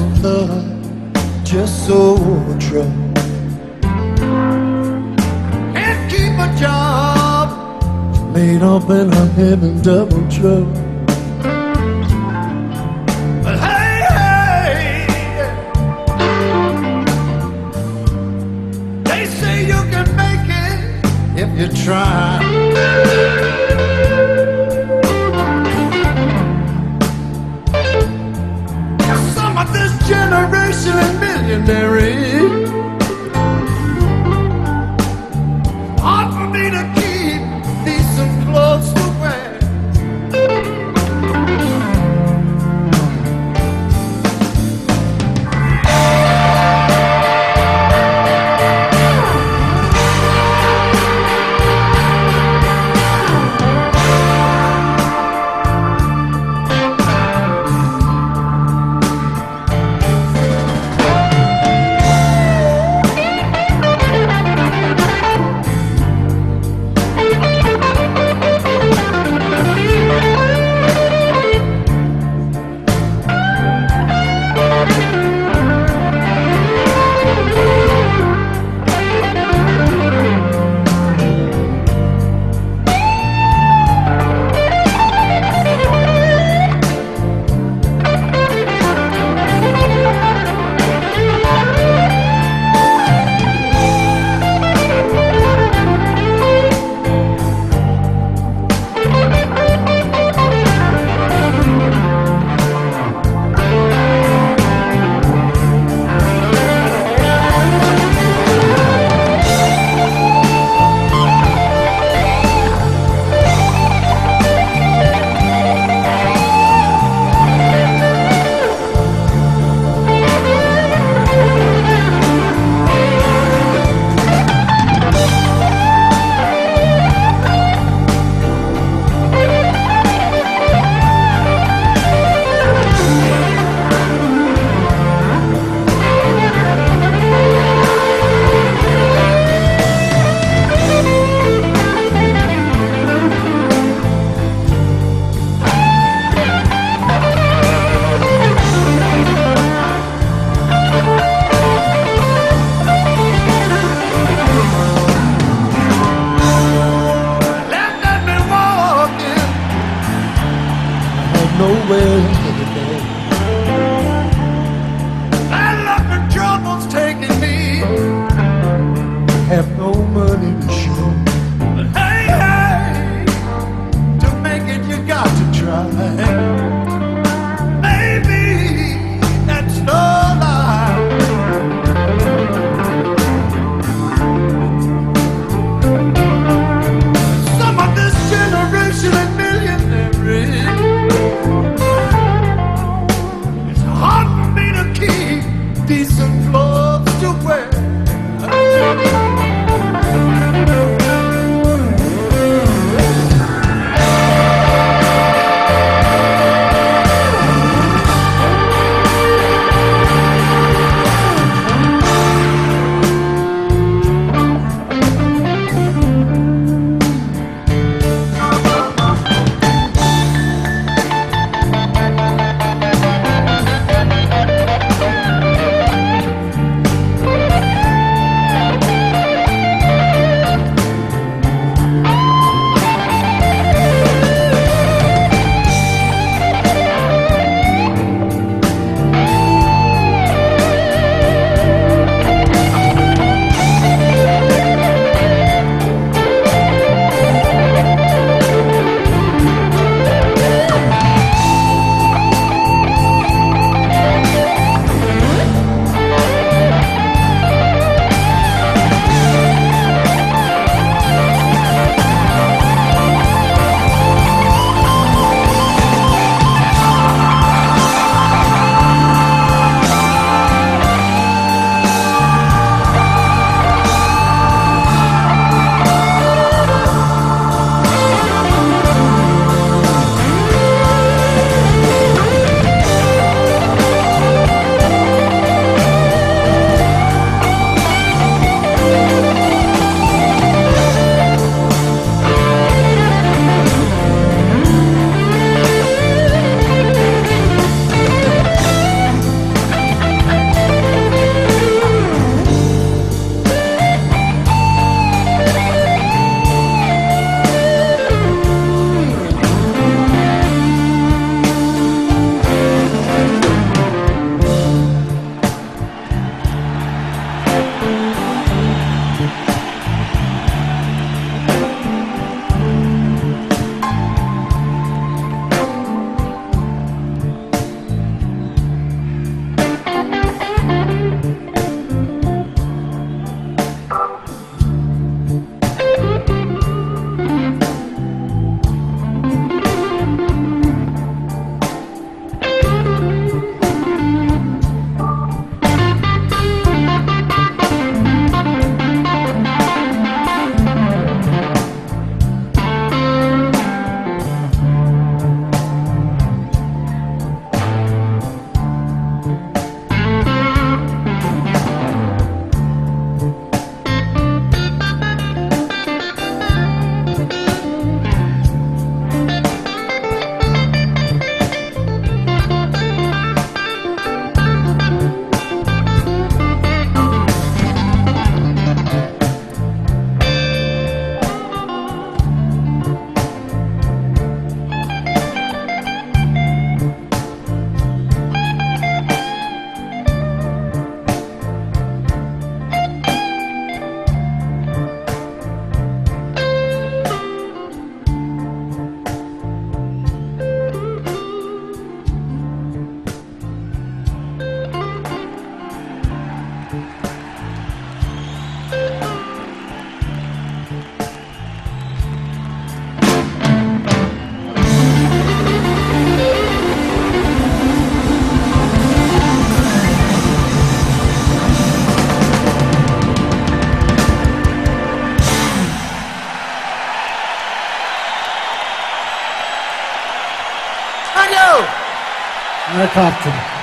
love, just so true. Can't keep a job, laid up and I'm having double trouble. But hey, hey, they say you can make it if you try. Some of this generation is millionaire. Hard for me to keep decent clothes to wear. Nowhere to go. Bad luck and trouble's taking me. Have no money to show. But hey, hey, to make it you got to try. Maybe that's no lie. Some of this generation is millionaire. Thank you. I talked to him.